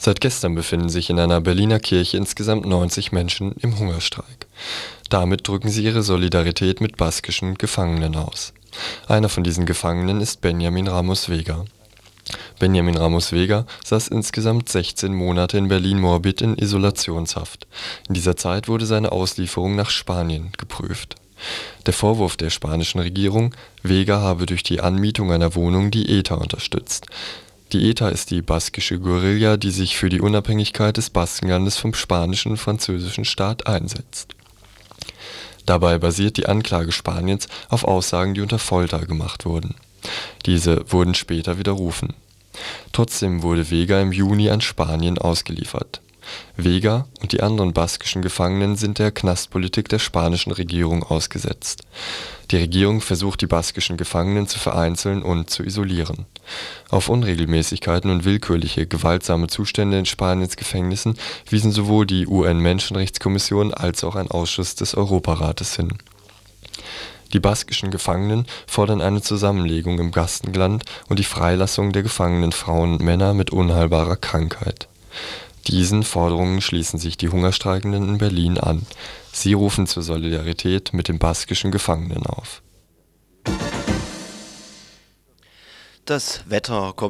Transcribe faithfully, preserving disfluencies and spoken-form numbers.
Seit gestern befinden sich in einer Berliner Kirche insgesamt neunzig Menschen im Hungerstreik. Damit drücken sie ihre Solidarität mit baskischen Gefangenen aus. Einer von diesen Gefangenen ist Benjamin Ramos Vega. Benjamin Ramos Vega saß insgesamt sechzehn Monate in Berlin-Moabit in Isolationshaft. In dieser Zeit wurde seine Auslieferung nach Spanien geprüft. Der Vorwurf der spanischen Regierung, Vega habe durch die Anmietung einer Wohnung die E T A unterstützt. Die E T A ist die baskische Guerilla, die sich für die Unabhängigkeit des Baskenlandes vom spanischen und französischen Staat einsetzt. Dabei basiert die Anklage Spaniens auf Aussagen, die unter Folter gemacht wurden. Diese wurden später widerrufen. Trotzdem wurde Vega im Juni an Spanien ausgeliefert. Vega und die anderen baskischen Gefangenen sind der Knastpolitik der spanischen Regierung ausgesetzt. Die Regierung versucht, die baskischen Gefangenen zu vereinzeln und zu isolieren. Auf Unregelmäßigkeiten und willkürliche, gewaltsame Zustände in Spaniens Gefängnissen wiesen sowohl die U N-Menschenrechtskommission als auch ein Ausschuss des Europarates hin. Die baskischen Gefangenen fordern eine Zusammenlegung im Baskenland und die Freilassung der gefangenen Frauen und Männer mit unheilbarer Krankheit. Diesen Forderungen schließen sich die Hungerstreikenden in Berlin an. Sie rufen zur Solidarität mit den baskischen Gefangenen auf. Das Wetter kommt